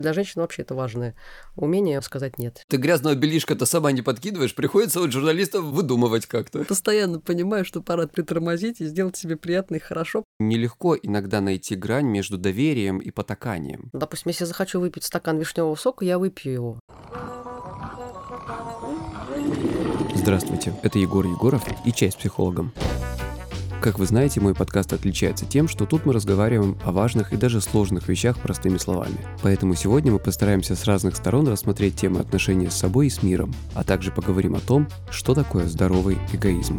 Для женщин вообще это важное умение сказать «нет». Ты грязного бельишка-то сама не подкидываешь, приходится вот журналистов выдумывать как-то. Постоянно понимаю, что пора притормозить и сделать себе приятно и хорошо. Нелегко иногда найти грань между доверием и потаканием. Допустим, если захочу выпить стакан вишневого сока, я выпью его. Здравствуйте, это Егор Егоров и «Чай с психологом». Как вы знаете, мой подкаст отличается тем, что тут мы разговариваем о важных и даже сложных вещах простыми словами. Поэтому сегодня мы постараемся с разных сторон рассмотреть темы отношений с собой и с миром, а также поговорим о том, что такое здоровый эгоизм.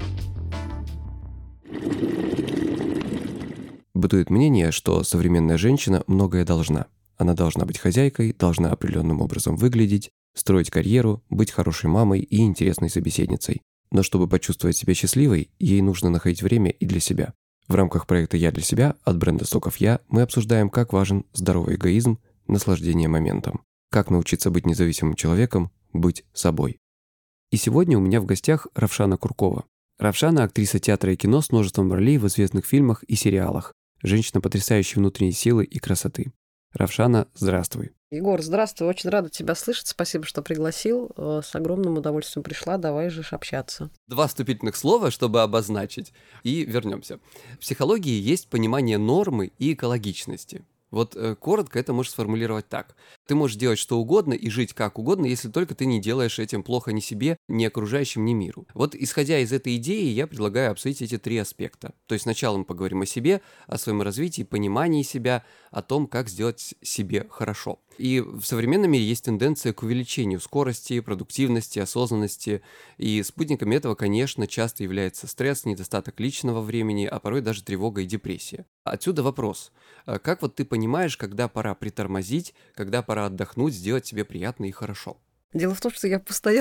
Бытует мнение, что современная женщина многое должна. Она должна быть хозяйкой, должна определенным образом выглядеть, строить карьеру, быть хорошей мамой и интересной собеседницей. Но чтобы почувствовать себя счастливой, ей нужно находить время и для себя. В рамках проекта «Я для себя» от бренда «Соков Я» мы обсуждаем, как важен здоровый эгоизм, наслаждение моментом. Как научиться быть независимым человеком, быть собой. И сегодня у меня в гостях Равшана Куркова. Равшана – актриса театра и кино с множеством ролей в известных фильмах и сериалах. Женщина потрясающей внутренней силы и красоты. Равшана, здравствуй. Егор, здравствуй, очень рада тебя слышать. Спасибо, что пригласил. С огромным удовольствием пришла. Давай же общаться. 2 вступительных слова, чтобы обозначить, и вернемся. В психологии есть понимание нормы и экологичности. Вот коротко это можешь сформулировать так. Ты можешь делать что угодно и жить как угодно, если только ты не делаешь этим плохо ни себе, ни окружающим, ни миру. Вот исходя из этой идеи, я предлагаю обсудить эти 3 аспекта. То есть сначала мы поговорим о себе, о своем развитии, понимании себя, о том, как сделать себе хорошо. И в современном мире есть тенденция к увеличению скорости, продуктивности, осознанности. И спутниками этого, конечно, часто является стресс, недостаток личного времени, а порой даже тревога и депрессия. Отсюда вопрос. Как вот ты понимаешь, когда пора притормозить, когда пора отдохнуть, сделать себе приятно и хорошо? Дело в том, что я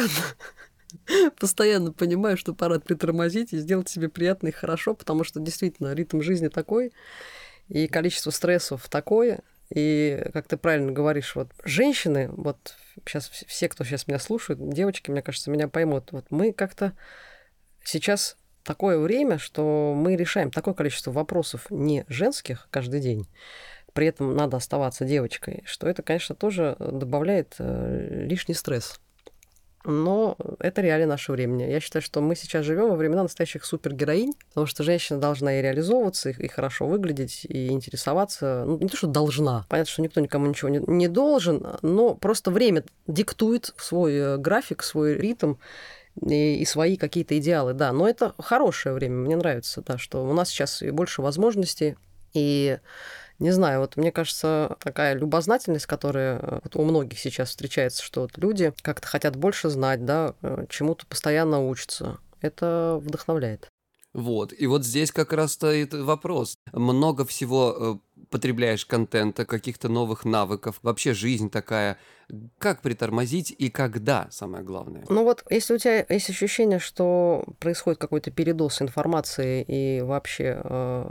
постоянно понимаю, что пора притормозить и сделать себе приятно и хорошо, потому что действительно ритм жизни такой, и количество стрессов такое. И, как ты правильно говоришь, вот женщины, вот сейчас все, кто сейчас меня слушает, девочки, мне кажется, меня поймут, вот мы как-то сейчас такое время, что мы решаем такое количество вопросов не женских каждый день, при этом надо оставаться девочкой, что это, конечно, тоже добавляет лишний стресс. Но это реалии нашего времени. Я считаю, что мы сейчас живем во времена настоящих супергероинь, потому что женщина должна и реализовываться, и хорошо выглядеть, и интересоваться. Ну, не то, что должна. Понятно, что никто никому ничего не должен, но просто время диктует свой график, свой ритм и свои какие-то идеалы. Да, но это хорошее время, мне нравится, да, что у нас сейчас и больше возможностей, и не знаю, вот мне кажется, такая любознательность, которая вот у многих сейчас встречается, что вот люди как-то хотят больше знать, да, чему-то постоянно учатся. Это вдохновляет. Вот, и вот здесь как раз стоит вопрос. Много всего потребляешь контента, каких-то новых навыков, вообще жизнь такая. Как притормозить и когда, самое главное? Ну вот, если у тебя есть ощущение, что происходит какой-то передоз информации и вообще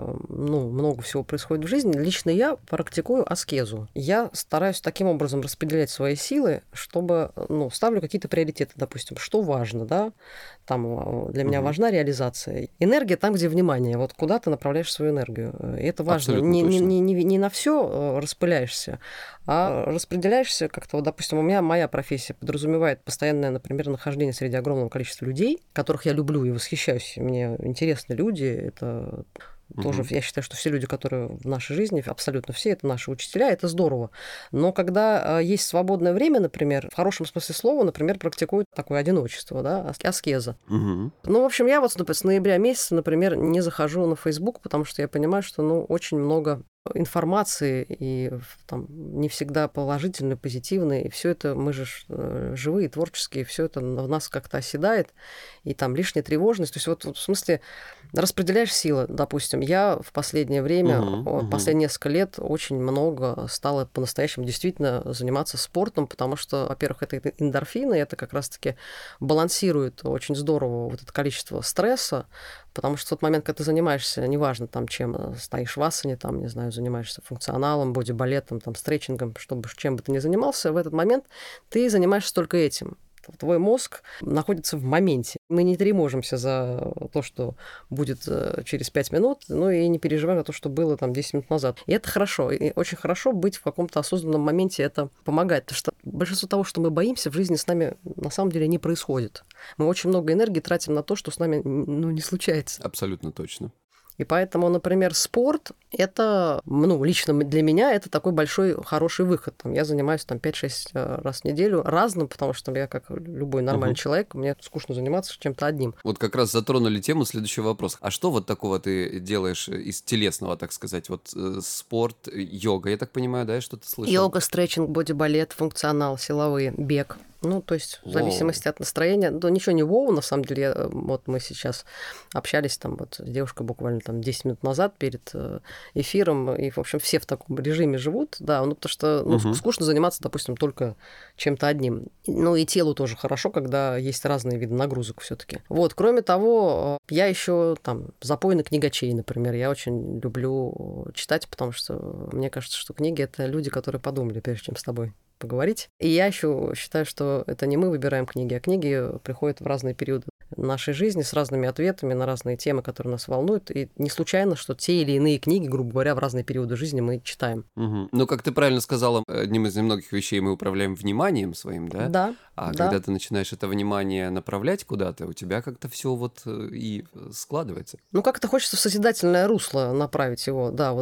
много всего происходит в жизни, лично я практикую аскезу. Я стараюсь таким образом распределять свои силы, чтобы, ставлю какие-то приоритеты, допустим, что важно, да, там для меня важна реализация. Энергия там, где внимание, вот куда ты направляешь свою энергию. И это важно. Не на все распыляешься, а распределяешься как-то. Вот, допустим, у меня моя профессия подразумевает постоянное, например, нахождение среди огромного количества людей, которых я люблю и восхищаюсь. Мне интересны люди. Это тоже, я считаю, что все люди, которые в нашей жизни, абсолютно все, это наши учителя, это здорово. Но когда есть свободное время, например, в хорошем смысле слова, например, практикуют такое одиночество, да, аскеза. Ну, в общем, я вот с ноября месяца, например, не захожу на Facebook, потому что я понимаю, что, очень много информации, и там не всегда положительной, позитивной, и все это, мы же живые, творческие, все это в нас как-то оседает, и там лишняя тревожность. То есть вот в смысле распределяешь силы, допустим. Я в последнее время, последние несколько лет очень много стала по-настоящему действительно заниматься спортом, потому что, во-первых, это эндорфины, это как раз-таки балансирует очень здорово вот это количество стресса, потому что в тот момент, когда ты занимаешься, неважно там чем, стоишь в асане, там, не знаю, занимаешься функционалом, бодибалетом, там, стретчингом, чем бы ты ни занимался, в этот момент ты занимаешься только этим. Твой мозг находится в моменте. Мы не треможимся за то, что будет через 5 минут, ну и не переживаем за то, что было там 10 минут назад. И это хорошо. И очень хорошо быть в каком-то осознанном моменте, это помогает. Потому что большинство того, что мы боимся, в жизни с нами на самом деле не происходит. Мы очень много энергии тратим на то, что с нами не случается. Абсолютно точно. И поэтому, например, спорт – это, лично для меня, это такой большой, хороший выход. Я занимаюсь 5-6 раз в неделю разным, потому что я, как любой нормальный человек, мне скучно заниматься чем-то одним. Вот как раз затронули тему следующего вопроса. А что вот такого ты делаешь из телесного, так сказать? Вот спорт, йога, я так понимаю, да, я что-то слышал? Йога, стретчинг, боди-балет, функционал, силовые, бег. То есть в зависимости от настроения. Ничего не на самом деле. Вот мы сейчас общались с девушкой буквально 10 минут назад перед эфиром, и, в общем, все в таком режиме живут, да, потому что скучно заниматься, допустим, только чем-то одним. И телу тоже хорошо, когда есть разные виды нагрузок все-таки. Вот, кроме того, я еще запойный книгачей, например, я очень люблю читать, потому что мне кажется, что книги — это люди, которые подумали, прежде чем с тобой поговорить. И я еще считаю, что это не мы выбираем книги, а книги приходят в разные периоды нашей жизни с разными ответами на разные темы, которые нас волнуют. И не случайно, что те или иные книги, грубо говоря, в разные периоды жизни мы читаем. Ну, как ты правильно сказала, одним из немногих вещей мы управляем вниманием своим, да? Да. А когда ты начинаешь это внимание направлять куда-то, у тебя как-то все и складывается. Как-то хочется в созидательное русло направить его. Да,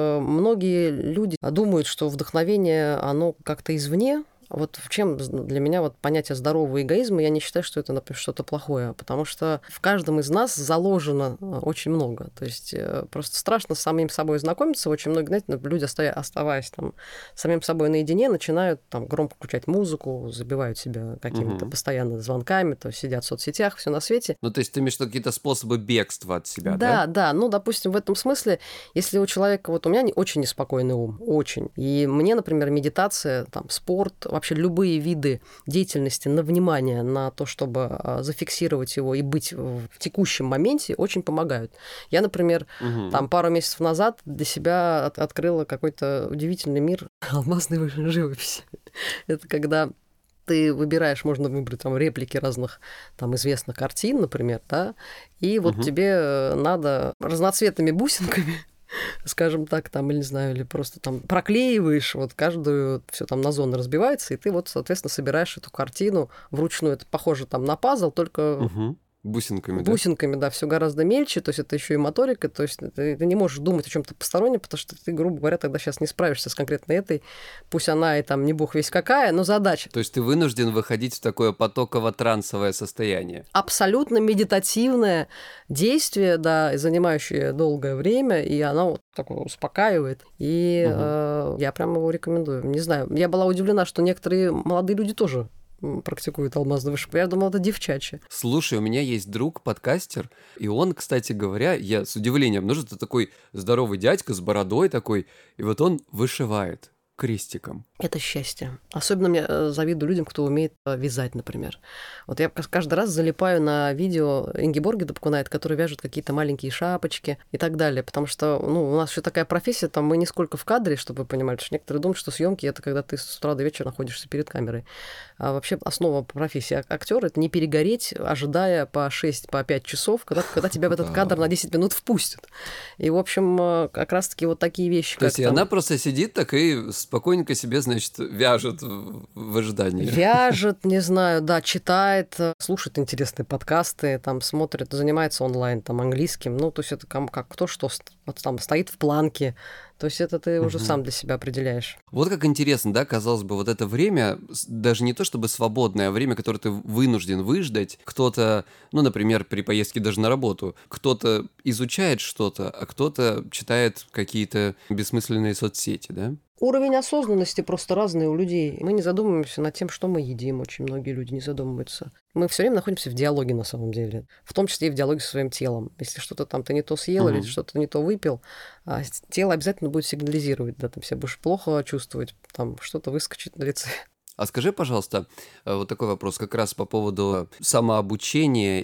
многие люди думают, что вдохновение, оно как-то извне. Вот в чем для меня понятие здорового эгоизма, я не считаю, что это, например, что-то плохое, потому что в каждом из нас заложено очень много. То есть просто страшно с самим собой знакомиться. Очень многие, знаете, люди, оставаясь с самим собой наедине, начинают громко включать музыку, забивают себя какими-то постоянно звонками, то есть сидят в соцсетях, все на свете. То есть ты имеешь в виду какие-то способы бегства от себя, да? Да, допустим, в этом смысле, если у человека, у меня очень неспокойный ум, очень. И мне, например, медитация, спорт, вообще любые виды деятельности на внимание, на то, чтобы зафиксировать его и быть в текущем моменте, очень помогают. Я, например, пару месяцев назад для себя открыла какой-то удивительный мир алмазной живописи. Это когда ты выбираешь, можно выбрать реплики разных известных картин, например, да, и тебе надо разноцветными бусинками, скажем так, или не знаю, или просто проклеиваешь каждую, все на зоны разбивается, и ты соответственно, собираешь эту картину вручную. Это похоже на пазл, только бусинками, да, все гораздо мельче, то есть это еще и моторика, то есть ты не можешь думать о чем-то постороннем, потому что ты, грубо говоря, тогда сейчас не справишься с конкретно этой, пусть она и не бог весь какая, но задача. То есть ты вынужден выходить в такое потоково-трансовое состояние. Абсолютно медитативное действие, да, занимающее долгое время, и оно такое успокаивает, и я прям его рекомендую. Не знаю, я была удивлена, что некоторые молодые люди тоже практикует алмазную живопись. Я думала, это девчачье. Слушай, у меня есть друг, подкастер, и он, кстати говоря, я с удивлением, это такой здоровый дядька с бородой такой, и он вышивает крестиком. Это счастье. Особенно я завидую людям, кто умеет вязать, например. Я каждый раз залипаю на видео Ингеборги Дапкунайт, который вяжет какие-то маленькие шапочки и так далее, потому что у нас еще такая профессия, мы не сколько в кадре, чтобы вы понимали, что некоторые думают, что съемки это когда ты с утра до вечера находишься перед камерой. А вообще основа профессии актера — это не перегореть, ожидая по 6-5 часов, когда тебя в этот кадр на 10 минут впустят. И, в общем, как раз-таки такие вещи. То есть она просто сидит так и спокойненько себе, значит, вяжет в ожидании. Вяжет, не знаю, да, читает, слушает интересные подкасты, смотрит, занимается онлайн, английским. То есть это как кто что стоит в планке. То есть это ты уже сам для себя определяешь. Вот как интересно, да, казалось бы, это время, даже не то чтобы свободное, а время, которое ты вынужден выждать. Кто-то, например, при поездке даже на работу, кто-то изучает что-то, а кто-то читает какие-то бессмысленные соцсети, да? Уровень осознанности просто разный у людей. Мы не задумываемся над тем, что мы едим. Очень многие люди не задумываются. Мы все время находимся в диалоге на самом деле. В том числе и в диалоге со своим телом. Если что-то ты не то съел или что-то не то выпил, тело обязательно будет сигнализировать. Да, ты себя будешь плохо чувствовать, что-то выскочит на лице. А скажи, пожалуйста, вот такой вопрос как раз по поводу самообучения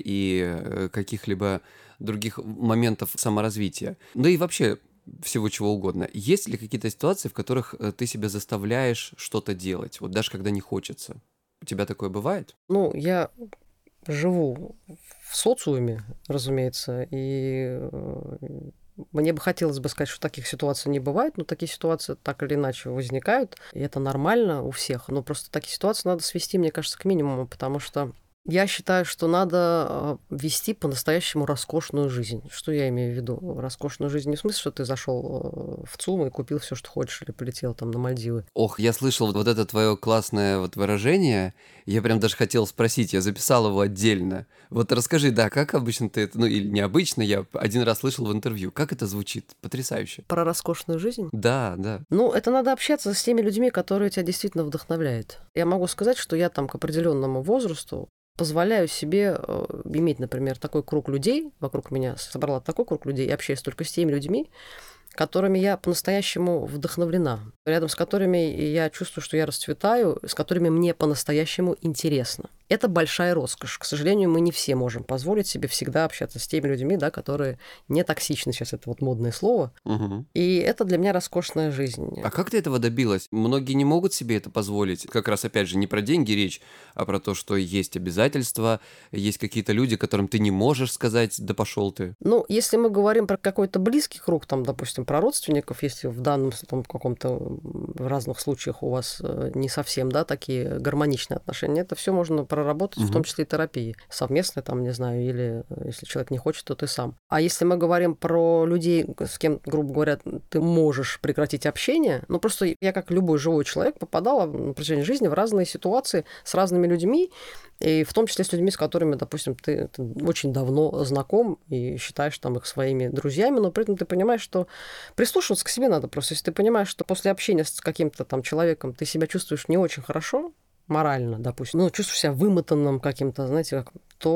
и каких-либо других моментов саморазвития. Да и вообще всего чего угодно. Есть ли какие-то ситуации, в которых ты себя заставляешь что-то делать, даже когда не хочется? У тебя такое бывает? Ну, я живу в социуме, разумеется, и мне бы хотелось бы сказать, что таких ситуаций не бывает, но такие ситуации так или иначе возникают, и это нормально у всех. Но просто такие ситуации надо свести, мне кажется, к минимуму, потому что я считаю, что надо вести по-настоящему роскошную жизнь. Что я имею в виду? Роскошную жизнь не в смысле, что ты зашел в ЦУМ и купил все, что хочешь, или полетел там на Мальдивы. Ох, я слышал вот это твое классное вот выражение. Я прям даже хотел спросить, я записал его отдельно. Вот расскажи, да, как обычно ты это, ну или необычно, я один раз слышал в интервью. Как это звучит? Потрясающе. Про роскошную жизнь? Да, да. Ну, это надо общаться с теми людьми, которые тебя действительно вдохновляют. Я могу сказать, что я там к определенному возрасту позволяю себе иметь, например, такой круг людей, вокруг меня собрала такой круг людей, и общаюсь только с теми людьми, которыми я по-настоящему вдохновлена, рядом с которыми я чувствую, что я расцветаю, с которыми мне по-настоящему интересно. Это большая роскошь. К сожалению, мы не все можем позволить себе всегда общаться с теми людьми, да, которые не токсичны, сейчас это вот модное слово. Угу. И это для меня роскошная жизнь. А как ты этого добилась? Многие не могут себе это позволить. Как раз, опять же, не про деньги речь, а про то, что есть обязательства, есть какие-то люди, которым ты не можешь сказать, да пошел ты. Ну, если мы говорим про какой-то близкий круг, там, допустим, про родственников, если в данном там, каком-то в разных случаях у вас не совсем, да, такие гармоничные отношения, это все можно проработать, в том числе и терапии. Совместно, там, не знаю, или если человек не хочет, то ты сам. А если мы говорим про людей, с кем, грубо говоря, ты можешь прекратить общение, ну, просто я, как любой живой человек, попадала на протяжении жизни в разные ситуации с разными людьми, и в том числе с людьми, с которыми, допустим, ты очень давно знаком и считаешь там их своими друзьями, но при этом ты понимаешь, что прислушиваться к себе надо просто. Если ты понимаешь, что после общения с каким-то там человеком ты себя чувствуешь не очень хорошо, морально, допустим, ну, чувствуешь себя вымотанным каким-то, знаете, как,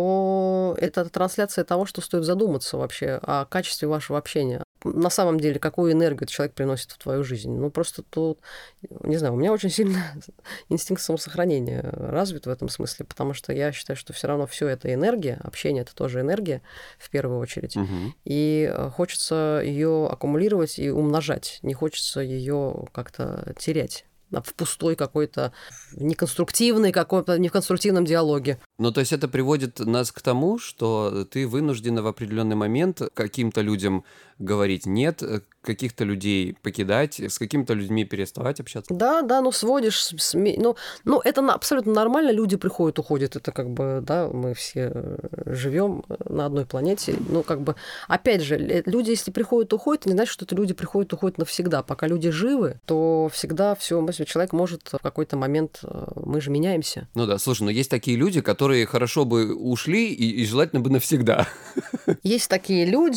то это трансляция того, что стоит задуматься вообще о качестве вашего общения. На самом деле, какую энергию этот человек приносит в твою жизнь. Ну, просто тут, не знаю, у меня очень сильно инстинкт самосохранения развит в этом смысле, потому что я считаю, что все равно все это энергия, общение это тоже энергия в первую очередь. И хочется ее аккумулировать и умножать, не хочется ее как-то терять в пустой какой-то, в неконструктивной какой-то, не в конструктивном диалоге. Ну, то есть это приводит нас к тому, что ты вынуждена в определенный момент каким-то людям говорить «нет», каких-то людей покидать, с какими-то людьми переставать общаться. Да, ну сводишь, ну это абсолютно нормально, люди приходят, уходят, это как бы, да, мы все живем на одной планете, ну как бы, опять же, люди, если приходят, уходят, это не значит, что это люди приходят, уходят навсегда. Пока люди живы, то всегда все, человек может в какой-то момент, мы же меняемся. Ну да, слушай, но есть такие люди, которые хорошо бы ушли и желательно бы навсегда. Есть такие люди,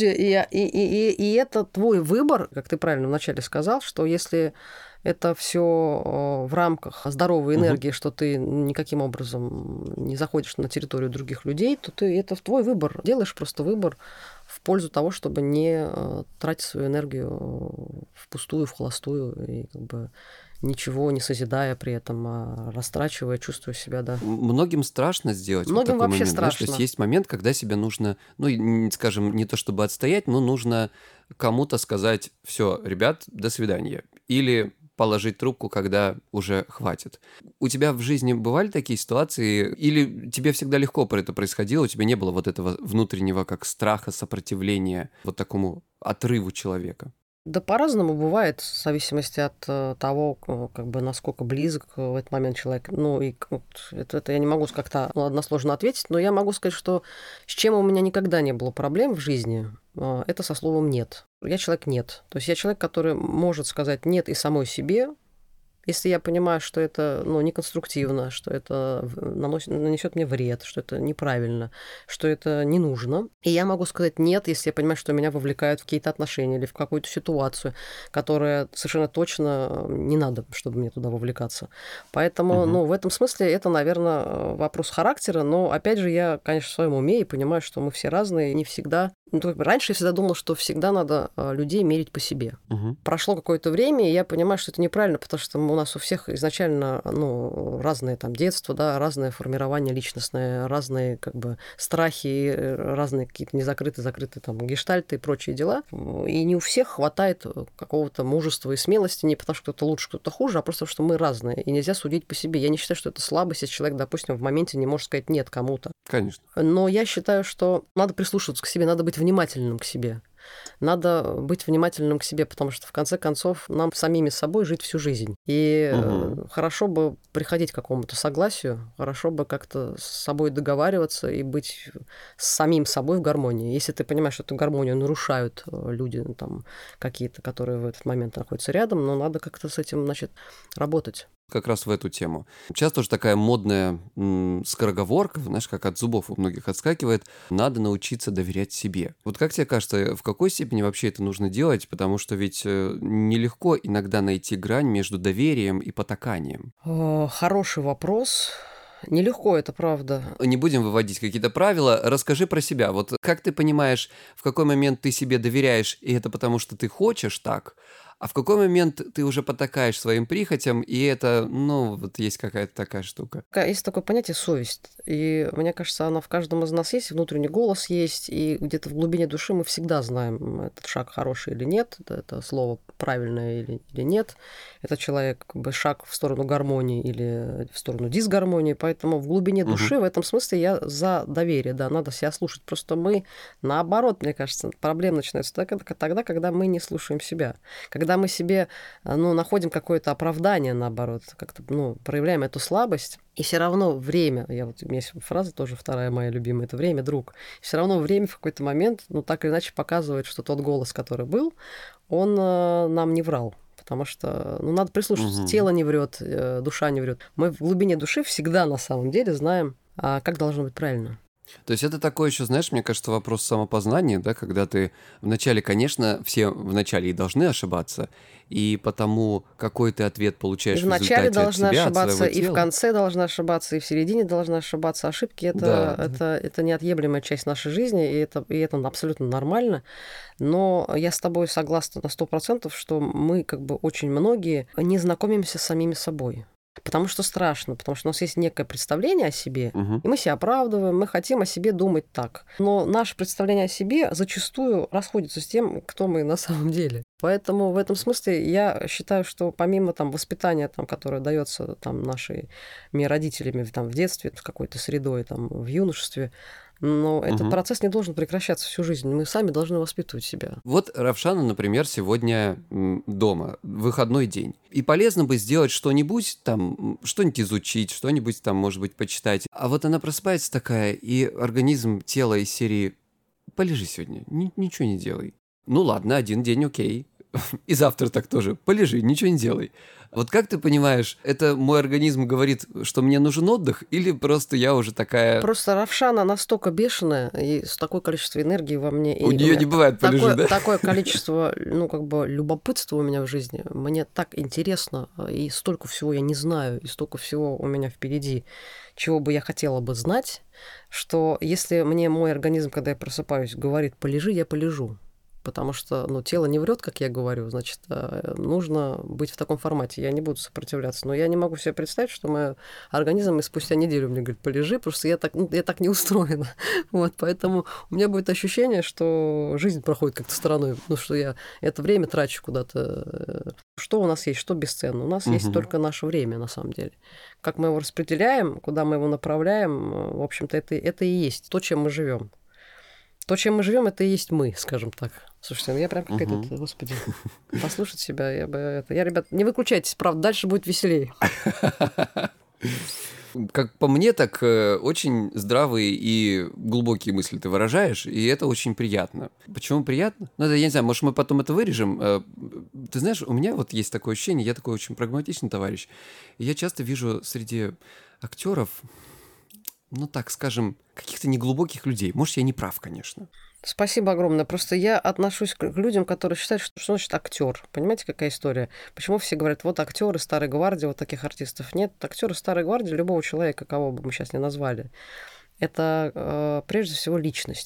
и это твой выбор, как ты правильно вначале сказал, что если это все в рамках здоровой энергии, что ты никаким образом не заходишь на территорию других людей, то это твой выбор. Делаешь просто выбор в пользу того, чтобы не тратить свою энергию впустую, в холостую, и как бы ничего не созидая при этом, а растрачивая, чувствуя себя, да. Многим страшно сделать Многим вот такой вообще момент. Знаешь, страшно. то есть есть момент, когда себе нужно, ну, скажем, не то чтобы отстоять, но нужно кому-то сказать: все, ребят, до свидания. Или положить трубку, когда уже хватит. У тебя в жизни бывали такие ситуации? Или тебе всегда легко про это происходило? У тебя не было вот этого внутреннего как страха, сопротивления вот такому отрыву человека? Да по-разному бывает, в зависимости от того, как бы, насколько близок в этот момент человек. Ну, и это я не могу как-то односложно ответить, но я могу сказать, что с чем у меня никогда не было проблем в жизни, это со словом «нет». Я человек «нет». То есть я человек, который может сказать «нет» и самой себе, если я понимаю, что это неконструктивно, что это нанесет мне вред, что это неправильно, что это не нужно. И я могу сказать «нет», если я понимаю, что меня вовлекают в какие-то отношения или в какую-то ситуацию, которая совершенно точно не надо, чтобы мне туда вовлекаться. Поэтому, в этом смысле это, наверное, вопрос характера. Но, опять же, я, конечно, в своем уме и понимаю, что мы все разные, не всегда Ну, как бы раньше я всегда думала, что всегда надо людей мерить по себе. Мгм. Прошло какое-то время, и я понимаю, что это неправильно, потому что у нас у всех изначально разное там детство, да, разное формирование личностное, разные как бы страхи, разные какие-то незакрытые, закрытые там гештальты и прочие дела. И не у всех хватает какого-то мужества и смелости, не потому что кто-то лучше, кто-то хуже, а просто потому что мы разные, и нельзя судить по себе. Я не считаю, что это слабость, если человек, допустим, в моменте не может сказать «нет» кому-то. Конечно. Но я считаю, что надо прислушиваться к себе, надо быть внимательным к себе. Надо быть внимательным к себе, потому что, в конце концов, нам самими собой жить всю жизнь. И хорошо бы приходить к какому-то согласию, хорошо бы как-то с собой договариваться и быть с самим собой в гармонии. Если ты понимаешь, что эту гармонию нарушают люди там, какие-то, которые в этот момент находятся рядом, но надо как-то с этим, значит, работать. Как раз в эту тему. Сейчас тоже такая модная скороговорка, знаешь, как от зубов у многих отскакивает. Надо научиться доверять себе. Вот как тебе кажется, в какой степени вообще это нужно делать? Потому что ведь нелегко иногда найти грань между доверием и потаканием. Хороший вопрос. Нелегко, это правда. Не будем выводить какие-то правила. Расскажи про себя. Вот как ты понимаешь, в какой момент ты себе доверяешь, и это потому, что ты хочешь так, а в какой момент ты уже потакаешь своим прихотям, и это, вот есть какая-то такая штука. Есть такое понятие совесть. И мне кажется, она в каждом из нас есть, внутренний голос есть, и где-то в глубине души мы всегда знаем, этот шаг хороший или нет, это слово правильное или нет, этот человек как бы шаг в сторону гармонии или в сторону дисгармонии. Поэтому в глубине души в этом смысле я за доверие, да, надо себя слушать. Просто мы, наоборот, мне кажется, проблема начинается тогда, когда мы не слушаем себя. Когда мы себе находим какое-то оправдание, наоборот, как-то проявляем эту слабость, и все равно время, у меня есть фраза тоже вторая моя любимая, это время, друг. Все равно время в какой-то момент, так или иначе показывает, что тот голос, который был, он нам не врал. Потому что надо прислушаться. Тело не врет, душа не врет. Мы в глубине души всегда на самом деле знаем, как должно быть правильно. То есть это такой еще, знаешь, мне кажется, вопрос самопознания, да, когда ты вначале, конечно, все вначале и должны ошибаться, и потому какой ты ответ получаешь и в результате вначале должна от себя, ошибаться, от своего и тела. в конце должна ошибаться, и в середине должна ошибаться. Ошибки это неотъемлемая часть нашей жизни, и это абсолютно нормально. Но я с тобой согласна на 100%, что мы как бы очень многие не знакомимся с самими собой. Потому что страшно, потому что у нас есть некое представление о себе, и мы себя оправдываем, мы хотим о себе думать так. Но наше представление о себе зачастую расходится с тем, кто мы на самом деле. Поэтому в этом смысле я считаю, что помимо воспитания, которое дается нашими родителями в детстве, с какой-то средой, в юношестве, но этот процесс не должен прекращаться всю жизнь. Мы сами должны воспитывать себя. Вот Равшана, например, сегодня дома, выходной день. И полезно бы сделать что-нибудь, что-нибудь изучить, что-нибудь может быть, почитать. А вот она просыпается такая, и организм, тело из серии «полежи сегодня, ничего не делай». Ну ладно, один день окей. И завтра так тоже. Полежи, ничего не делай. Вот как ты понимаешь, это мой организм говорит, что мне нужен отдых, или просто я уже такая... Просто Равшана настолько бешеная, и с такое количество энергии во мне... У нее не бывает полежи, да? Такое количество, любопытства у меня в жизни. Мне так интересно, и столько всего я не знаю, и столько всего у меня впереди, чего бы я хотела бы знать, что если мне мой организм, когда я просыпаюсь, говорит «полежи», я полежу. Потому что тело не врет, как я говорю, значит, нужно быть в таком формате. Я не буду сопротивляться. Но я не могу себе представить, что мой организм и спустя неделю мне говорит, полежи, потому что я так не устроена. Поэтому у меня будет ощущение, что жизнь проходит как-то стороной, что я это время трачу куда-то. Что у нас есть, что бесценно? У нас есть только наше время, на самом деле. Как мы его распределяем, куда мы его направляем, в общем-то, это и есть то, чем мы живем. То, чем мы живем, это и есть мы, скажем так. Слушайте, я прям какая-то, господи, послушать себя, я, ребят, не выключайтесь, правда, дальше будет веселее. Как по мне, так очень здравые и глубокие мысли ты выражаешь, и это очень приятно. Почему приятно? Это, я не знаю, может, мы потом это вырежем. Ты знаешь, у меня есть такое ощущение, я такой очень прагматичный товарищ, и я часто вижу среди актеров, так скажем, каких-то неглубоких людей. Может, я не прав, конечно. Спасибо огромное. Просто я отношусь к людям, которые считают, что значит актер. Понимаете, какая история? Почему все говорят, вот актеры старой гвардии, вот таких артистов нет. Актеры старой гвардии любого человека, кого бы мы сейчас ни назвали, это прежде всего личность.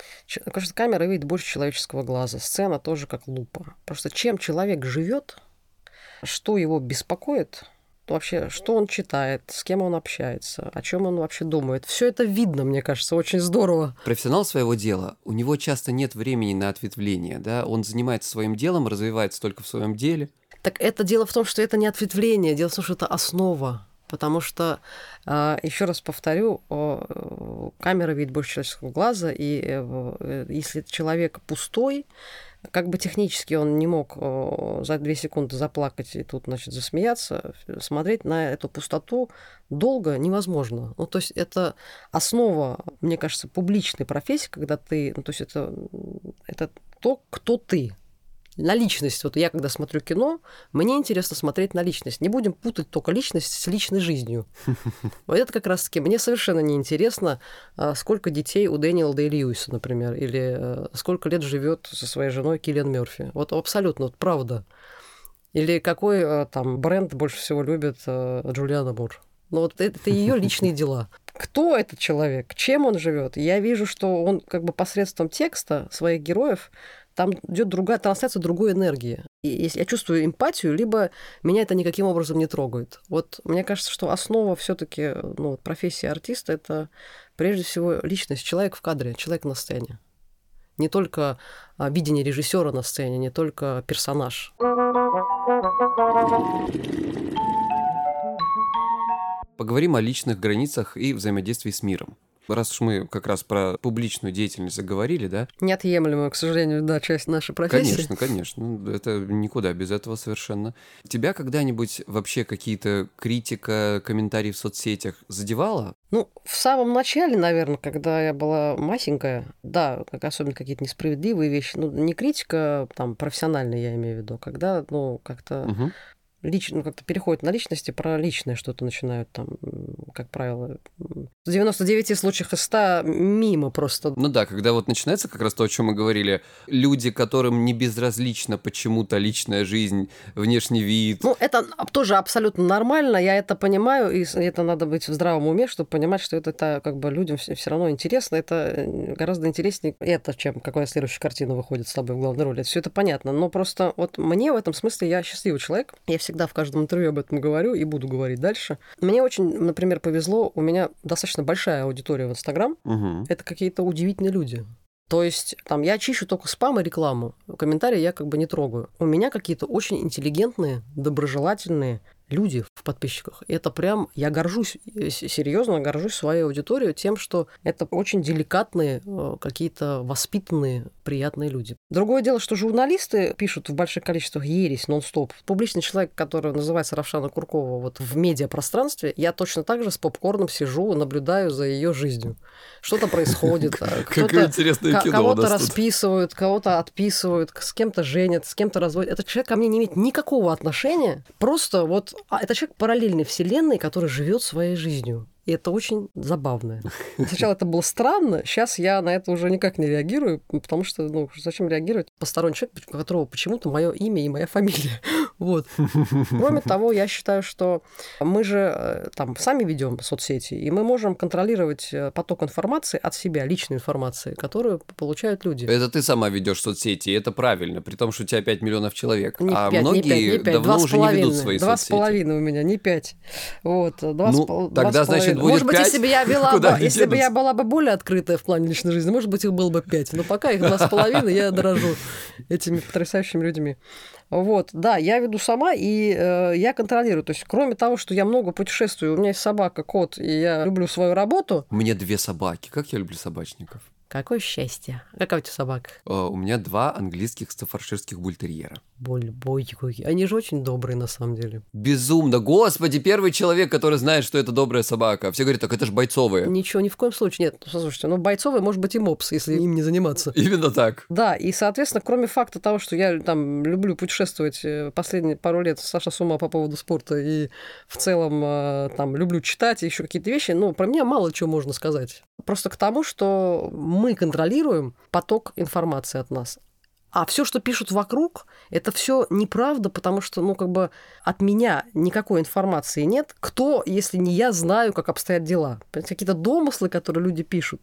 Кажется, камера видит больше человеческого глаза. Сцена тоже как лупа. Просто чем человек живет, что его беспокоит, вообще, что он читает, с кем он общается, о чем он вообще думает. Все это видно, мне кажется, очень здорово. Профессионал своего дела, у него часто нет времени на ответвление, да, он занимается своим делом, развивается только в своем деле. Так это дело в том, что это не ответвление, дело в том, что это основа. Потому что, еще раз повторю, камера видит больше человеческого глаза, и если человек пустой, как бы технически он не мог за 2 секунды заплакать и тут, значит, засмеяться, смотреть на эту пустоту долго невозможно. Ну, то есть это основа, мне кажется, публичной профессии, когда ты... Ну, то есть это то, кто ты. На личность. Вот я, когда смотрю кино, мне интересно смотреть на личность. Не будем путать только личность с личной жизнью. Вот это как раз-таки мне совершенно не интересно, сколько детей у Дэниела Дэй-Льюиса, например, или сколько лет живет со своей женой Киллиан Мёрфи. Вот абсолютно, вот правда. Или какой там бренд больше всего любит Джулиана Мур. Ну вот это ее личные дела. Кто этот человек? Чем он живет? Я вижу, что он как бы посредством текста своих героев там идет другая трансляция другой энергии. И если я чувствую эмпатию, либо меня это никаким образом не трогает. Вот мне кажется, что основа все-таки профессии артиста — это прежде всего личность, человек в кадре, человек на сцене. Не только видение режиссера на сцене, не только персонаж. Поговорим о личных границах и взаимодействии с миром. Раз уж мы как раз про публичную деятельность заговорили, да? Неотъемлемая, к сожалению, да, часть нашей профессии. Конечно, конечно. Это никуда без этого совершенно. Тебя когда-нибудь вообще какие-то критика, комментарии в соцсетях задевала? Ну, в самом начале, наверное, когда я была масенькая, да, особенно какие-то несправедливые вещи. Ну, не критика, там, профессиональная, я имею в виду, когда, как-то... Угу. Как-то переходят на личности, про личное что-то начинают там, как правило, в 99 случаях из 100 мимо просто. Ну да, когда вот начинается как раз то, о чем мы говорили, люди, которым не безразлична почему-то личная жизнь, внешний вид. Ну, это тоже абсолютно нормально, я это понимаю, и это надо быть в здравом уме, чтобы понимать, что это как бы людям все равно интересно, это гораздо интереснее это, чем какая следующая картина выходит с тобой в главной роли. Все это понятно, но просто вот мне в этом смысле я счастливый человек, я всегда в каждом интервью об этом говорю и буду говорить дальше. Мне очень, например, повезло, у меня достаточно большая аудитория в Инстаграм. Угу. Это какие-то удивительные люди. То есть там я чищу только спам и рекламу. Комментарии я как бы не трогаю. У меня какие-то очень интеллигентные, доброжелательные люди в подписчиках. И это прям, я горжусь, серьезно горжусь своей аудиторией тем, что это очень деликатные, какие-то воспитанные, приятные люди. Другое дело, что журналисты пишут в больших количествах ересь нон-стоп. Публичный человек, который называется Равшана Куркова, вот в медиапространстве, я точно так же с попкорном сижу, наблюдаю за ее жизнью. Что-то происходит. Какое интересное кино. Кого-то расписывают, кого-то отписывают, с кем-то женят, с кем-то разводят. Этот человек ко мне не имеет никакого отношения. Просто вот это человек параллельной вселенной, который живет своей жизнью. И это очень забавно. Сначала это было странно, сейчас я на это уже никак не реагирую, потому что, зачем реагировать? Посторонний человек, у которого почему-то мое имя и моя фамилия. Вот. Кроме того, я считаю, что мы же там сами ведем соцсети, и мы можем контролировать поток информации от себя, личной информации, которую получают люди. Это ты сама ведешь соцсети, и это правильно, при том, что у тебя 5 миллионов человек. Не 5, многие не 5, давно уже не ведут свои соцсети. 2,5 у меня, не 5. Вот, 2,5. Тогда, значит, будет может быть, 5, если бы я была бы более открытая в плане личной жизни, может быть, их было бы 5. Но пока их 2,5, я дорожу этими потрясающими людьми. Вот, да, я веду сама, и я контролирую. То есть, кроме того, что я много путешествую, у меня есть собака, кот, и я люблю свою работу. У меня 2 собаки. Как я люблю собачников. Какое счастье. Какая у тебя собака? У меня 2 английских стаффордширских бультерьера. Они же очень добрые, на самом деле. Безумно. Господи, первый человек, который знает, что это добрая собака. Все говорят, так это же бойцовые. Ничего, ни в коем случае. Нет, слушайте, бойцовые может быть и мопс, если им не заниматься. Именно так. Да, и, соответственно, кроме факта того, что я там люблю путешествовать последние пару лет, Саша с ума по поводу спорта, и в целом там люблю читать, еще какие-то вещи, про меня мало чего можно сказать. Просто к тому, что мы контролируем поток информации от нас. А все, что пишут вокруг, это все неправда, потому что, от меня никакой информации нет. Кто, если не я, знаю, как обстоят дела? Какие-то домыслы, которые люди пишут.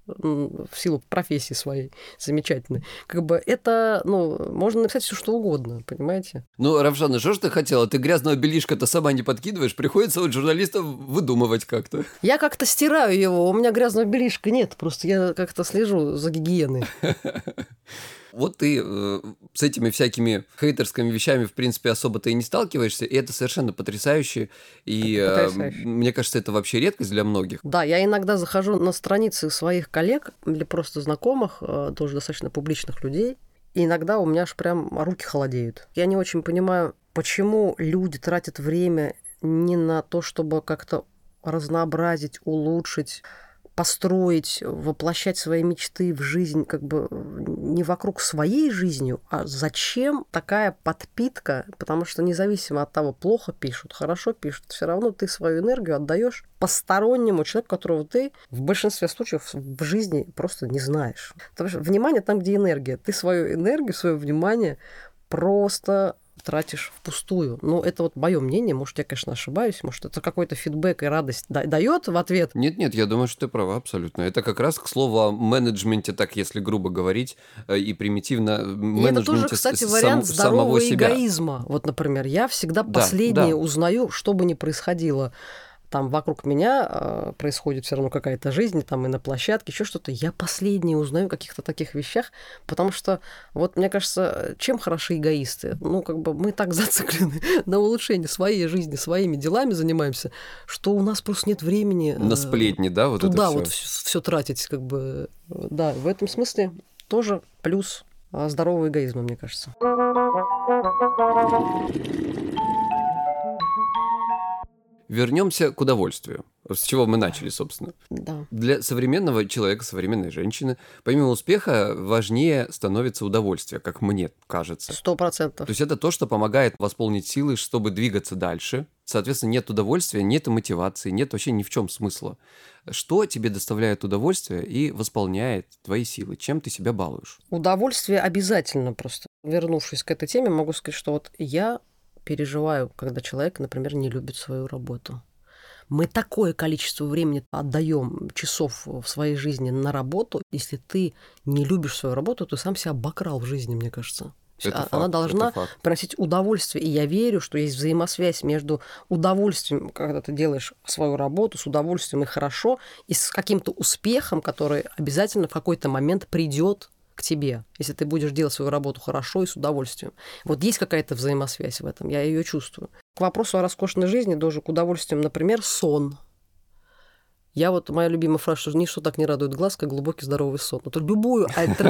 в силу профессии своей замечательной. Как бы это, можно написать все что угодно, понимаете? Ну, Равшана, что ж ты хотела? Ты грязного бельишка-то сама не подкидываешь, приходится вот журналистам выдумывать как-то. Я как-то стираю его, у меня грязного бельишка нет, просто я как-то слежу за гигиеной. Вот ты с этими всякими хейтерскими вещами, в принципе, особо-то и не сталкиваешься, и это совершенно потрясающе. И мне кажется, это вообще редкость для многих. Да, я иногда захожу на страницы своих коллег или просто знакомых, тоже достаточно публичных людей, и иногда у меня аж прям руки холодеют. Я не очень понимаю, почему люди тратят время не на то, чтобы как-то разнообразить, улучшить, построить, воплощать свои мечты в жизнь как бы не вокруг своей жизни, а зачем такая подпитка? Потому что независимо от того, плохо пишут, хорошо пишут, все равно ты свою энергию отдаешь постороннему человеку, которого ты в большинстве случаев в жизни просто не знаешь. Потому что внимание там, где энергия. Ты свою энергию, свое внимание просто тратишь впустую. Ну, это вот мое мнение, может, я, конечно, ошибаюсь, может, это какой-то фидбэк и радость дает в ответ. Нет, я думаю, что ты права абсолютно. Это как раз, к слову, о менеджменте, так если грубо говорить, и примитивно менеджменте. И это тоже, кстати, вариант здорового эгоизма. Вот, например, я всегда последнее узнаю, что бы ни происходило. Там вокруг меня происходит все равно какая-то жизнь, там и на площадке, еще что-то. Я последнее узнаю о каких-то таких вещах, потому что, вот мне кажется, чем хороши эгоисты? Ну, как бы мы так зациклены на улучшении своей жизни, своими делами занимаемся, что у нас просто нет времени на сплетни, да, вот туда это вот все тратить, как бы. Да, в этом смысле тоже плюс здорового эгоизма, мне кажется. Вернемся к удовольствию. С чего мы начали, собственно. Да. Для современного человека, современной женщины, помимо успеха, важнее становится удовольствие, как мне кажется. 100%. То есть это то, что помогает восполнить силы, чтобы двигаться дальше. Соответственно, нет удовольствия, нет мотивации, нет вообще ни в чем смысла. Что тебе доставляет удовольствие и восполняет твои силы? Чем ты себя балуешь? Удовольствие обязательно просто. Вернувшись к этой теме, могу сказать, что вот я переживаю, когда человек, например, не любит свою работу. Мы такое количество времени отдаем, часов в своей жизни на работу. Если ты не любишь свою работу, ты сам себя обокрал в жизни, мне кажется. Она должна приносить удовольствие. И я верю, что есть взаимосвязь между удовольствием, когда ты делаешь свою работу, с удовольствием и хорошо, и с каким-то успехом, который обязательно в какой-то момент придет к тебе, если ты будешь делать свою работу хорошо и с удовольствием. Вот есть какая-то взаимосвязь в этом, я ее чувствую. К вопросу о роскошной жизни, тоже к удовольствиям, например, сон. Моя любимая фраза, что ничто так не радует глаз, как глубокий здоровый сон. Вот любую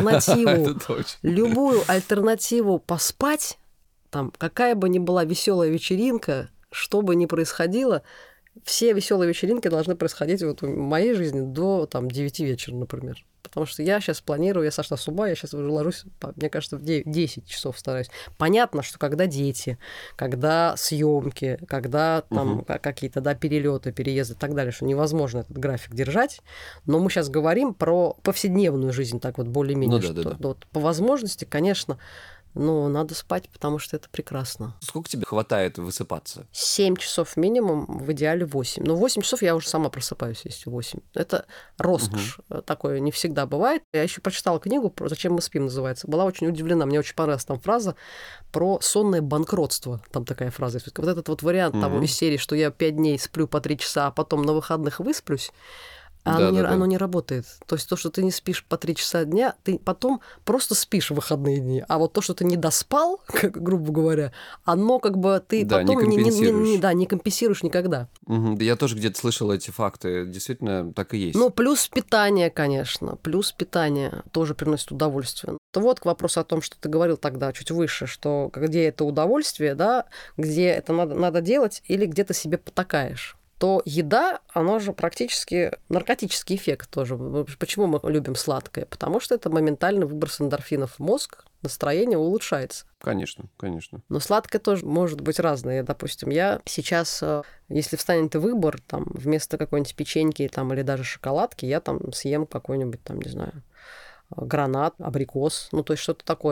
альтернативу поспать, там, какая бы ни была веселая вечеринка, что бы ни происходило, все веселые вечеринки должны происходить вот в моей жизни до 9 вечера, например. Потому что я сейчас планирую, я сошла с ума, я сейчас уже ложусь, мне кажется, в 10 часов стараюсь. Понятно, что когда дети, когда съемки, когда там какие-то перелеты, переезды и так далее, что невозможно этот график держать. Но мы сейчас говорим про повседневную жизнь, так вот более-менее. Вот, по возможности, конечно, надо спать, потому что это прекрасно. Сколько тебе хватает высыпаться? 7 часов минимум, в идеале 8. Но 8 часов я уже сама просыпаюсь, если 8. Это роскошь. Такое не всегда бывает. Я еще прочитала книгу «Зачем мы спим» называется. Была очень удивлена. Мне очень понравилась там фраза про сонное банкротство. Там такая фраза. Вот этот вот вариант того из серии, что я 5 дней сплю по 3 часа, а потом на выходных высплюсь. Оно не работает. То есть то, что ты не спишь по 3 часа дня, ты потом просто спишь в выходные дни. А вот то, что ты не доспал, грубо говоря, оно как бы ты потом не компенсируешь никогда. Я тоже где-то слышал эти факты. Действительно, так и есть. Плюс питание, конечно. Плюс питание тоже приносит удовольствие. То вот к вопросу о том, что ты говорил тогда чуть выше, что где это удовольствие, да, где это надо делать или где ты себе потакаешь. То еда, она же практически наркотический эффект тоже. Почему мы любим сладкое? Потому что это моментальный выброс эндорфинов в мозг, настроение улучшается. Конечно, конечно. Но сладкое тоже может быть разное. Допустим, я сейчас, если встанет выбор, там, вместо какой-нибудь печеньки там, или даже шоколадки, я там съем какой-нибудь, там, не знаю, гранат, абрикос, то есть что-то такое.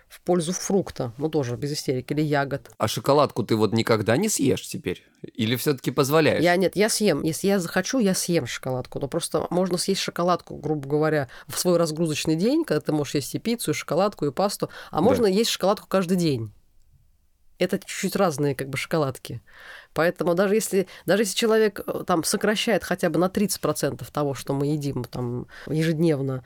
в пользу фрукта, ну тоже без истерики, или ягод. А шоколадку ты вот никогда не съешь теперь? Или все-таки позволяешь? Я съем. Если я захочу, я съем шоколадку. Но просто можно съесть шоколадку, грубо говоря, в свой разгрузочный день, когда ты можешь есть и пиццу, и шоколадку, и пасту, а можно есть шоколадку каждый день. Это чуть-чуть разные как бы шоколадки. Поэтому даже если человек там сокращает хотя бы на 30% того, что мы едим там, ежедневно,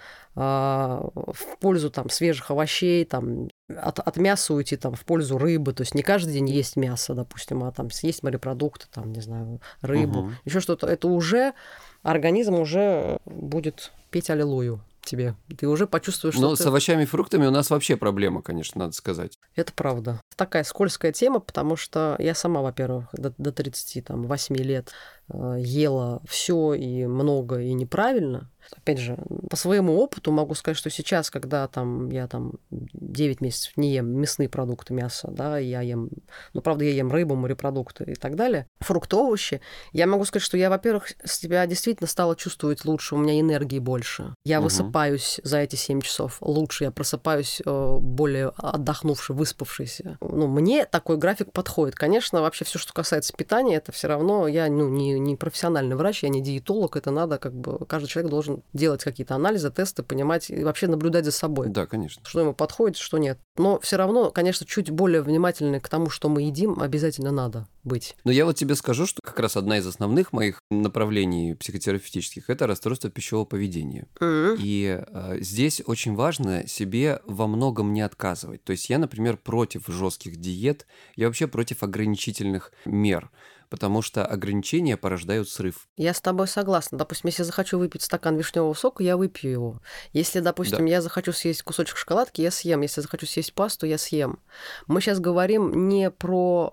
в пользу там, свежих овощей, там, от мяса уйти там, в пользу рыбы, то есть не каждый день есть мясо, допустим, а там съесть морепродукты, там, не знаю, рыбу, еще что-то, это уже организм уже будет петь аллилуйю тебе. Ты уже почувствуешь, что... Но с овощами и фруктами у нас вообще проблема, конечно, надо сказать. Это правда. Такая скользкая тема, потому что я сама, во-первых, до 38 лет ела все и много, и неправильно. Опять же, по своему опыту могу сказать, что сейчас, когда я 9 месяцев не ем мясные продукты, мясо, да, я ем, правда, я ем рыбу, морепродукты и так далее, фрукты, овощи, я могу сказать, что я, во-первых, себя действительно стала чувствовать лучше, у меня энергии больше. Я высыпаюсь за эти 7 часов лучше, я просыпаюсь более отдохнувший, выспавшийся. Мне такой график подходит. Конечно, вообще все, что касается питания, это все равно я не профессиональный врач, я не диетолог, это надо каждый человек должен делать какие-то анализы, тесты, понимать и вообще наблюдать за собой. Да, конечно. Что ему подходит, что нет. Но все равно, конечно, чуть более внимательны к тому, что мы едим, обязательно надо быть. Но я вот тебе скажу, что как раз одна из основных моих направлений психотерапевтических – это расстройство пищевого поведения. И здесь очень важно себе во многом не отказывать. То есть я, например, против жестких диет, я вообще против ограничительных мер, потому что ограничения порождают срыв. Я с тобой согласна. Допустим, если захочу выпить стакан вишневого сока, я выпью его. Если, допустим, я захочу съесть кусочек шоколадки, я съем. Если захочу съесть пасту, я съем. Мы сейчас говорим не про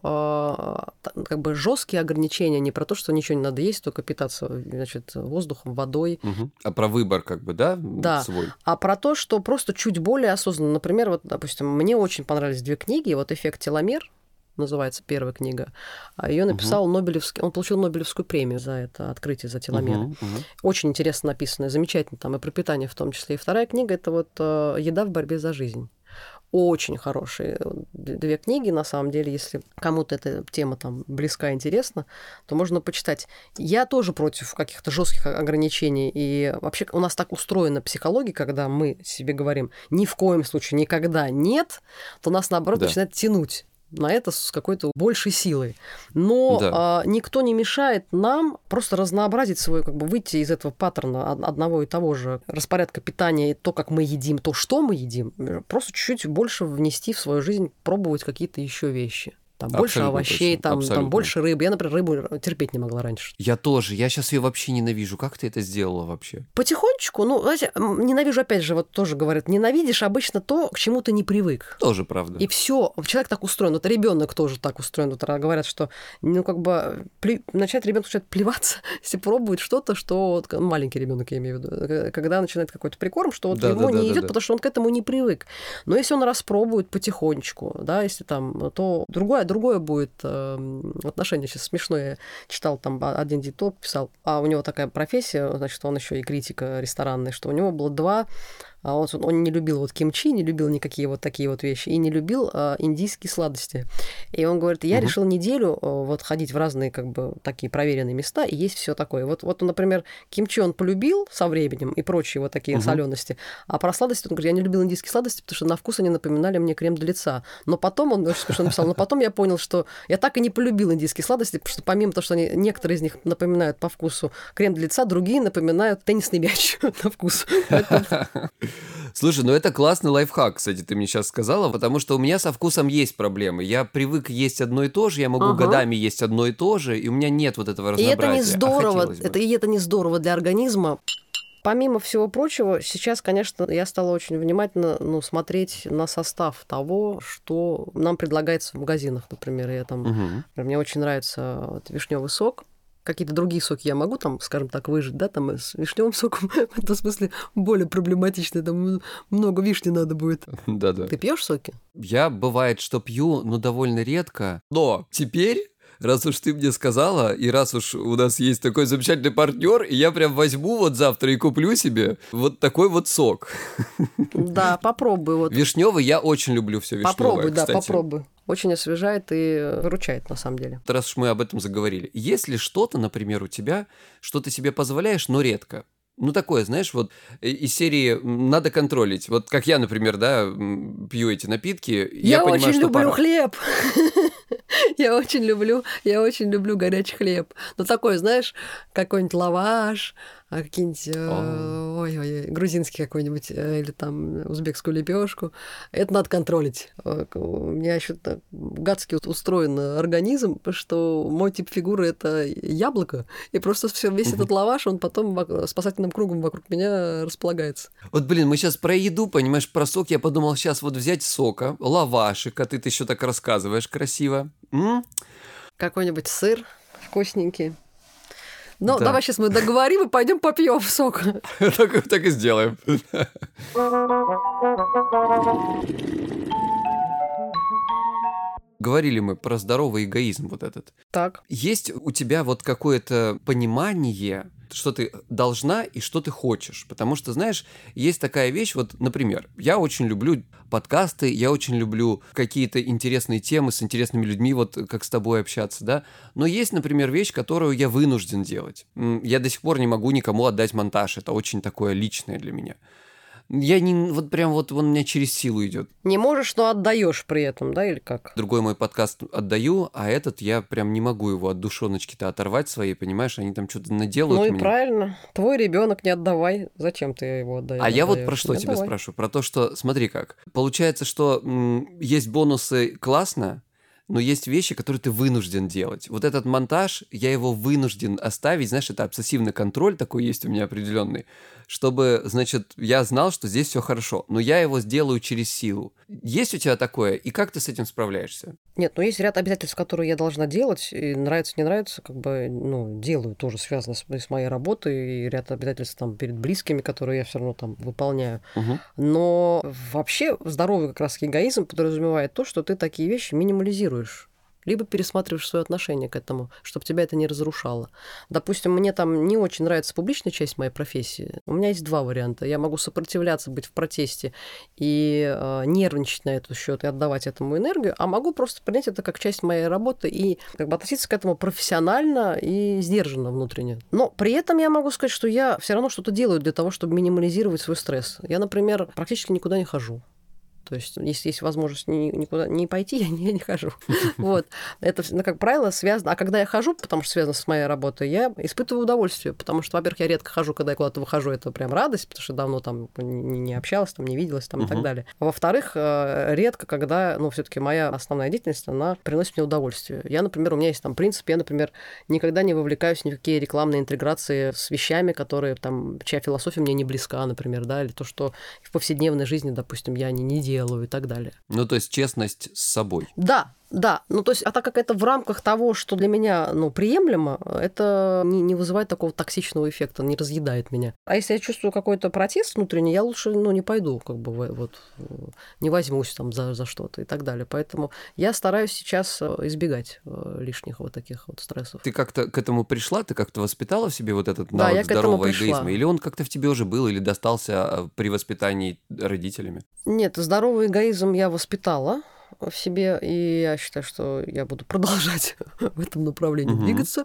жесткие ограничения, не про то, что ничего не надо есть, только питаться, воздухом, водой. А про выбор да, свой. А про то, что просто чуть более осознанно. Например, допустим, мне очень понравились 2 книги. «Эффект теломер» называется первая книга. Ее написал он получил Нобелевскую премию за это открытие, за теломеры. Очень интересно написано, замечательно там и про питание в том числе. И вторая книга – это «Еда в борьбе за жизнь». Очень хорошие 2 книги, на самом деле, если кому-то эта тема близка, интересна, то можно почитать. Я тоже против каких-то жестких ограничений, и вообще у нас так устроена психология, когда мы себе говорим «ни в коем случае, никогда нет», то нас, наоборот, начинает тянуть на это с какой-то большей силой. Но никто не мешает нам просто разнообразить свой, выйти из этого паттерна одного и того же распорядка питания, и то, как мы едим, то, что мы едим, просто чуть-чуть больше внести в свою жизнь, пробовать какие-то еще вещи. Больше овощей, больше рыбы. Я, например, рыбу терпеть не могла раньше. Я тоже. Я сейчас ее вообще ненавижу. Как ты это сделала вообще? Потихонечку. Знаете, ненавижу, опять же, тоже говорят, ненавидишь обычно то, к чему ты не привык. Тоже правда. И все. Человек так устроен. Ребенок тоже так устроен. Говорят, что начать ребенку начинает плеваться, если пробует что-то, что маленький ребенок, я имею в виду, когда начинает какой-то прикорм, что ему не идет, потому что он к этому не привык. Но если он распробует потихонечку, если то другое будет отношение. Сейчас смешно, я читал, один диетолог писал, а у него такая профессия, значит, он еще и критик ресторанный, что у него было 2. Он не любил кимчи, не любил никакие такие вещи, и не любил индийские сладости. И он говорит, я решил неделю ходить в разные такие проверенные места и есть все такое. Он, например, кимчи он полюбил со временем и прочие такие солености, а про сладости он говорит, я не любил индийские сладости, потому что на вкус они напоминали мне крем для лица. Но потом, он очень смешно написал, но потом я понял, что я так и не полюбил индийские сладости, потому что помимо того, что некоторые из них напоминают по вкусу крем для лица, другие напоминают теннисный мяч на вкус. Слушай, это классный лайфхак, кстати, ты мне сейчас сказала, потому что у меня со вкусом есть проблемы. Я привык есть одно и то же, я могу годами есть одно и то же, и у меня нет этого разнообразия. И это не здорово, это не здорово для организма. Помимо всего прочего, сейчас, конечно, я стала очень внимательно смотреть на состав того, что нам предлагается в магазинах, например. Мне очень нравится вишневый сок. Какие-то другие соки я могу, скажем так, выжать, с вишневым соком, в этом смысле более проблематично, много вишни надо будет. Да. Ты пьешь соки? Я, бывает, что пью, но довольно редко. Но теперь раз уж ты мне сказала, и раз уж у нас есть такой замечательный партнер, я прям возьму вот завтра и куплю себе вот такой вот сок. Да, попробуй. Вот. Вишневый я очень люблю все вишневое, Попробуй, кстати. да, попробуй. Очень освежает и выручает, на самом деле. Раз уж мы об этом заговорили. Есть ли что-то, например, у тебя, что ты себе позволяешь, но редко? Ну, такое, знаешь, вот из серии «надо контролить». Вот как я, например, да, пью эти напитки, я понимаю, очень что люблю пора. хлеб. Я очень люблю горячий хлеб. Ну, такой, знаешь, какой-нибудь лаваш, какие-нибудь, грузинский какой-нибудь, или там узбекскую лепешку. Это надо контролить. У меня еще так гадски устроен организм, что мой тип фигуры — это яблоко, и просто весь этот лаваш, он потом спасательным кругом вокруг меня располагается. Вот, блин, мы сейчас про еду, понимаешь, про сок. Я подумал, сейчас вот взять сока, лавашика, ты еще так рассказываешь красиво. Какой-нибудь сыр вкусненький. Ну, Да. давай сейчас мы договорим и пойдем попьем сок. Так и сделаем. Говорили мы про здоровый эгоизм вот этот. Так. Есть у тебя вот какое-то понимание, что ты должна и что ты хочешь? Потому что, знаешь, есть такая вещь, вот, например, я очень люблю подкасты, я очень люблю какие-то интересные темы с интересными людьми, вот как с тобой общаться, да? Но есть, например, вещь, которую я вынужден делать. Я до сих пор не могу никому отдать монтаж, это очень такое личное для меня. Я не, вот прям вот он у меня через силу идет. Не можешь, но отдаешь при этом, да, или как? Другой мой подкаст отдаю, а этот я прям не могу его от душоночки-то оторвать своей, понимаешь, они там что-то наделают Ну и мне. правильно. Твой ребенок, не отдавай. Зачем ты его отдаешь? А я вот про что тебя спрашиваю? Про то, что, смотри как, получается, что есть бонусы классно, но есть вещи, которые ты вынужден делать. Вот этот монтаж, я его вынужден оставить, знаешь, это обсессивный контроль такой есть у меня определенный, чтобы, значит, я знал, что здесь все хорошо, но я его сделаю через силу. Есть у тебя такое, и как ты с этим справляешься? Нет, ну есть ряд обязательств, которые я должна делать, и нравится, не нравится, как бы, ну, делаю, тоже связано с моей работой, и ряд обязательств там перед близкими, которые я все равно там выполняю. Угу. Но вообще здоровый как раз эгоизм подразумевает то, что ты такие вещи минимализируешь. Либо пересматриваешь свое отношение к этому, чтобы тебя это не разрушало. Допустим, мне там не очень нравится публичная часть моей профессии. У меня есть два варианта. Я могу сопротивляться, быть в протесте и нервничать на этот счет и отдавать этому энергию, а могу просто принять это как часть моей работы и как бы относиться к этому профессионально и сдержанно внутренне. Но при этом я могу сказать, что я все равно что-то делаю для того, чтобы минимализировать свой стресс. Я, например, практически никуда не хожу. То есть, если есть возможность никуда не пойти, я не хожу. Вот. Это, как правило, связано... А когда я хожу, потому что связано с моей работой, я испытываю удовольствие, потому что, во-первых, я редко хожу, когда я куда-то выхожу, это прям радость, потому что давно там не общалась, там, не виделась там, и так далее. А во-вторых, редко, когда, ну, все-таки моя основная деятельность, она приносит мне удовольствие. Я, например, у меня есть там принцип, я, например, никогда не вовлекаюсь ни в какие рекламные интеграции с вещами, которые там, чья философия мне не близка, например, да, или то, что в повседневной жизни, допустим, я не делаю и так далее. Ну, то есть честность с собой. Да. Ну, то есть, а так как это в рамках того, что для меня, ну, приемлемо, это не вызывает такого токсичного эффекта, не разъедает меня. А если я чувствую какой-то протест внутренний, я лучше, ну, не пойду, как бы, вот, не возьмусь там за что-то и так далее. Поэтому я стараюсь сейчас избегать лишних вот таких вот стрессов. Ты как-то к этому пришла? Ты как-то воспитала в себе вот этот навык здорового эгоизма? Или он как-то в тебе уже был, или достался при воспитании родителями? Нет, здоровый эгоизм я воспитала в себе, и я считаю, что я буду продолжать в этом направлении двигаться.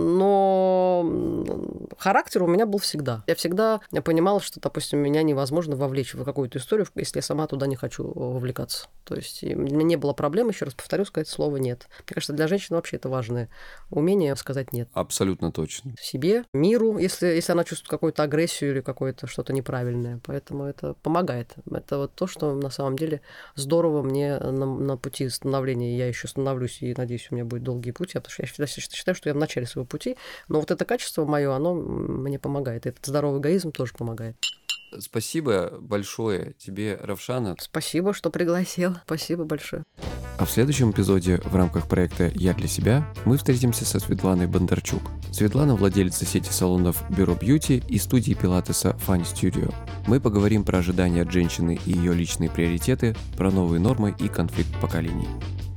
Но характер у меня был всегда. Я всегда понимала, что, допустим, меня невозможно вовлечь в какую-то историю, если я сама туда не хочу вовлекаться. То есть у меня не было проблем, еще раз повторю, сказать слово «нет». Мне кажется, для женщины вообще это важное умение сказать «нет». Абсолютно точно. Себе, миру, если она чувствует какую-то агрессию или какое-то что-то неправильное. Поэтому это помогает. Это вот то, что на самом деле здорово мне на пути становления. Я еще становлюсь, и надеюсь, у меня будет долгий путь, потому что я всегда считаю, что я в начале своего пути. Но вот это качество мое, оно мне помогает. Этот здоровый эгоизм тоже помогает. Спасибо большое тебе, Равшана. Спасибо, что пригласил. Спасибо большое. А в следующем эпизоде в рамках проекта «Я для себя» мы встретимся со Светланой Бондарчук. Светлана – владелица сети салонов Бюро Бьюти и студии пилатеса Fun Studio. Мы поговорим про ожидания от женщины и ее личные приоритеты, про новые нормы и конфликт поколений.